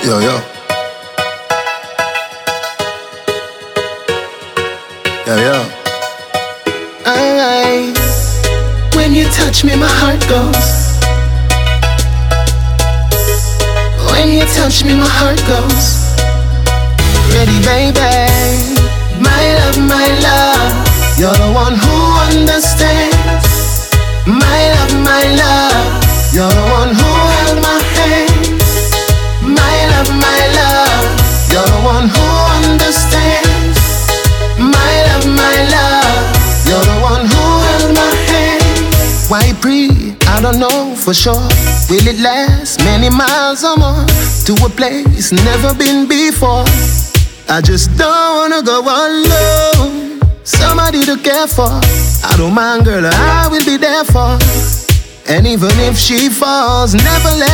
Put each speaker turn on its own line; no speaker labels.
Yo, yo. Yo, yo.
When you touch me, my heart goes. When you touch me, my heart goes. Ready, baby. My love, you're the one who understands. My love, you're the one who held my hand. My love, you're the one who understands. My love, you're the one who held my hand. Why breathe? I don't know for sure. Will it last many miles or more to a place never been before? I just don't wanna go alone. Somebody to care for. I don't mind, girl, I will be there for. And even if she falls, never let